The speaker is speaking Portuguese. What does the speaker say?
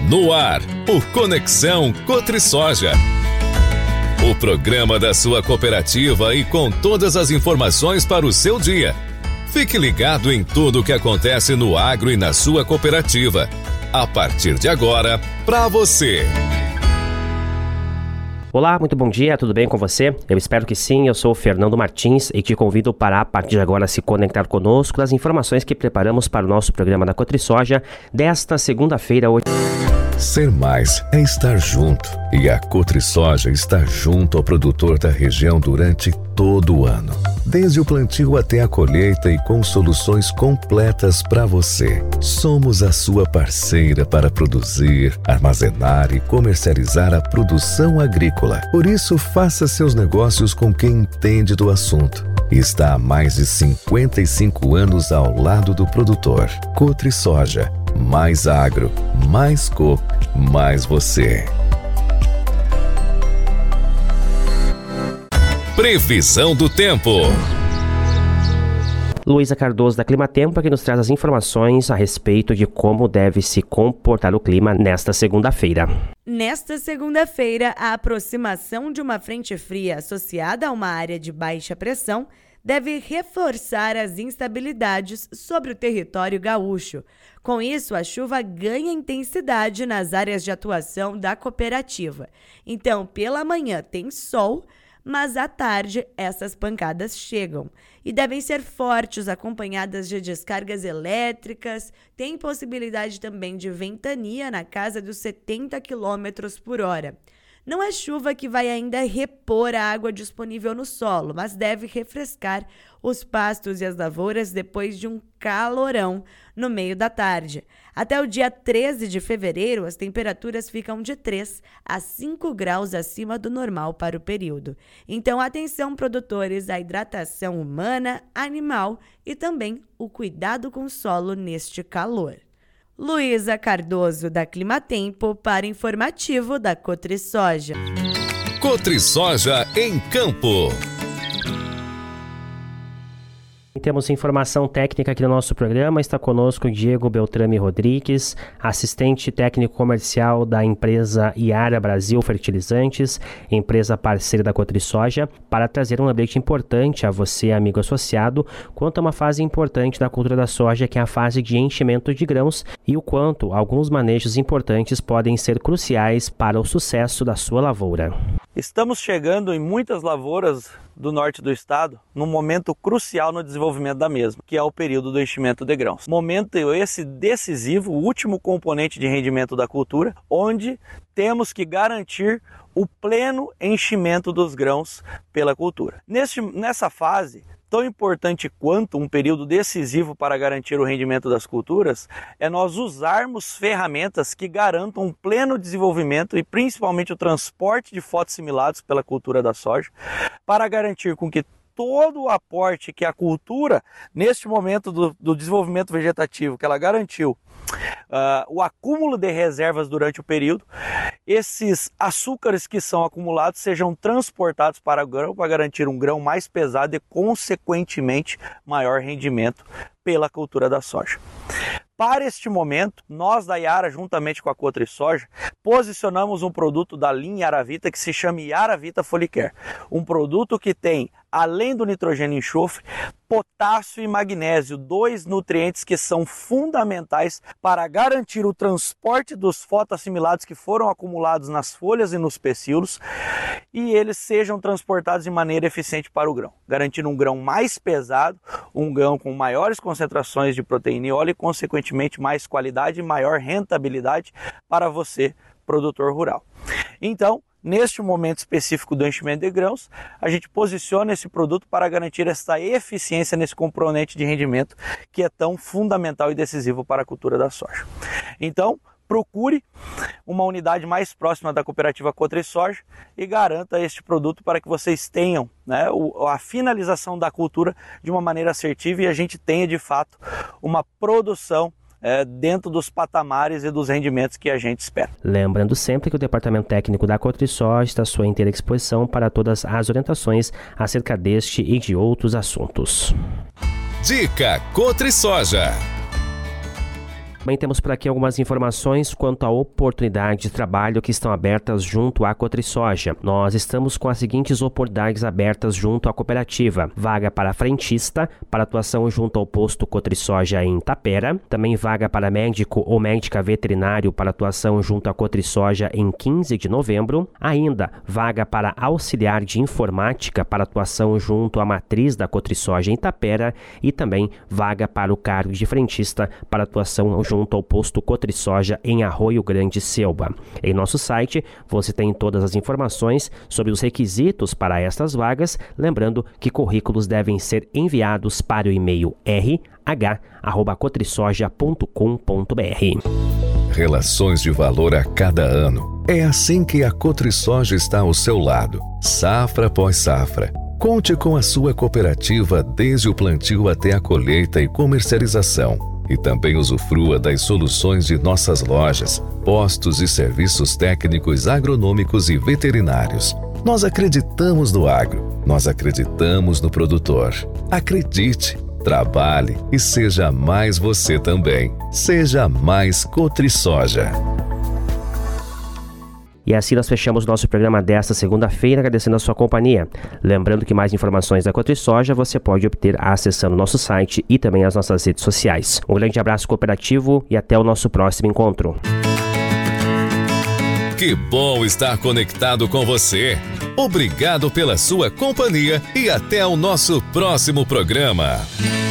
No ar, o Conexão Cotrisoja. O programa da sua cooperativa e com todas as informações para o seu dia. Fique ligado em tudo o que acontece no agro e na sua cooperativa. A partir de agora, para você. Olá, muito bom dia, tudo bem com você? Eu espero que sim, eu sou o Fernando Martins e te convido para, a partir de agora, se conectar conosco nas informações que preparamos para o nosso programa da Cotrisoja desta segunda-feira, 8... Ser mais é estar junto, e a Cotrisoja está junto ao produtor da região durante todo o ano. Desde o plantio até a colheita e com soluções completas para você. Somos a sua parceira para produzir, armazenar e comercializar a produção agrícola. Por isso, faça seus negócios com quem entende do assunto. Está há mais de 55 anos ao lado do produtor. Cotrisoja. Mais agro, mais coop, mais você. Previsão do tempo. Luísa Cardoso da Climatempo que nos traz as informações a respeito de como deve se comportar o clima nesta segunda-feira. Nesta segunda-feira, a aproximação de uma frente fria associada a uma área de baixa pressão deve reforçar as instabilidades sobre o território gaúcho. Com isso, a chuva ganha intensidade nas áreas de atuação da cooperativa. Então, pela manhã tem sol, mas à tarde essas pancadas chegam e devem ser fortes, acompanhadas de descargas elétricas. Tem possibilidade também de ventania na casa dos 70 km por hora. Não é chuva que vai ainda repor a água disponível no solo, mas deve refrescar os pastos e as lavouras depois de um calorão no meio da tarde. Até o dia 13 de fevereiro, as temperaturas ficam de 3 a 5 graus acima do normal para o período. Então, atenção, produtores, à hidratação humana, animal e também o cuidado com o solo neste calor. Luísa Cardoso da Climatempo para informativo da Cotrisoja. Cotrisoja em campo. Temos informação técnica aqui no nosso programa. Está conosco Diego Beltrame Rodrigues, assistente técnico comercial da empresa Yara Brasil Fertilizantes, empresa parceira da Cotrisoja, para trazer um update importante a você, amigo associado, quanto a uma fase importante da cultura da soja, que é a fase de enchimento de grãos, e o quanto alguns manejos importantes podem ser cruciais para o sucesso da sua lavoura. Estamos chegando em muitas lavouras do norte do estado num momento crucial no desenvolvimento da mesma, que é o período do enchimento de grãos. Momento esse decisivo, o último componente de rendimento da cultura, onde temos que garantir o pleno enchimento dos grãos pela cultura. Nessa fase, tão importante quanto um período decisivo para garantir o rendimento das culturas, é nós usarmos ferramentas que garantam um pleno desenvolvimento e principalmente o transporte de fotossimilados pela cultura da soja, para garantir com que todo o aporte que a cultura, neste momento do desenvolvimento vegetativo, que ela garantiu, o acúmulo de reservas durante o período, esses açúcares que são acumulados sejam transportados para o grão para garantir um grão mais pesado e, consequentemente, maior rendimento pela cultura da soja. Para este momento, nós da Yara, juntamente com a Cotrisoja, posicionamos um produto da linha Yaravita que se chama Yaravita Folicare. Um produto que tem, além do nitrogênio e enxofre, potássio e magnésio, dois nutrientes que são fundamentais para garantir o transporte dos fotoassimilados que foram acumulados nas folhas e nos pecíolos e eles sejam transportados de maneira eficiente para o grão, garantindo um grão mais pesado, um grão com maiores concentrações de proteína e óleo e, consequentemente, mais qualidade e maior rentabilidade para você, produtor rural. Então, neste momento específico do enchimento de grãos, a gente posiciona esse produto para garantir essa eficiência nesse componente de rendimento que é tão fundamental e decisivo para a cultura da soja. Então, procure uma unidade mais próxima da cooperativa Cotrisoja e garanta este produto para que vocês tenham, né, a finalização da cultura de uma maneira assertiva e a gente tenha de fato uma produção dentro dos patamares e dos rendimentos que a gente espera. Lembrando sempre que o Departamento Técnico da Cotrisoja está à sua inteira disposição para todas as orientações acerca deste e de outros assuntos. Dica Cotrisoja. Também temos por aqui algumas informações quanto à oportunidade de trabalho que estão abertas junto à Cotrisoja. Nós estamos com as seguintes oportunidades abertas junto à cooperativa. Vaga para frentista, para atuação junto ao posto Cotrisoja em Tapera. Também vaga para médico ou médica veterinário para atuação junto à Cotrisoja em 15 de novembro. Ainda, vaga para auxiliar de informática para atuação junto à matriz da Cotrisoja em Tapera. E também vaga para o cargo de frentista para atuação junto ao posto Cotrisoja em Arroio Grande, Selva. Em nosso site você tem todas as informações sobre os requisitos para estas vagas, lembrando que currículos devem ser enviados para o e-mail rh@cotrisoja.com.br. Relações de valor a cada ano. É assim que a Cotrisoja está ao seu lado, safra após safra. Conte com a sua cooperativa desde o plantio até a colheita e comercialização. E também usufrua das soluções de nossas lojas, postos e serviços técnicos agronômicos e veterinários. Nós acreditamos no agro, nós acreditamos no produtor. Acredite, trabalhe e seja mais você também. Seja mais Cotrisoja. E assim nós fechamos nosso programa desta segunda-feira, agradecendo a sua companhia. Lembrando que mais informações da Cotrisoja você pode obter acessando nosso site e também as nossas redes sociais. Um grande abraço cooperativo e até o nosso próximo encontro. Que bom estar conectado com você. Obrigado pela sua companhia e até o nosso próximo programa.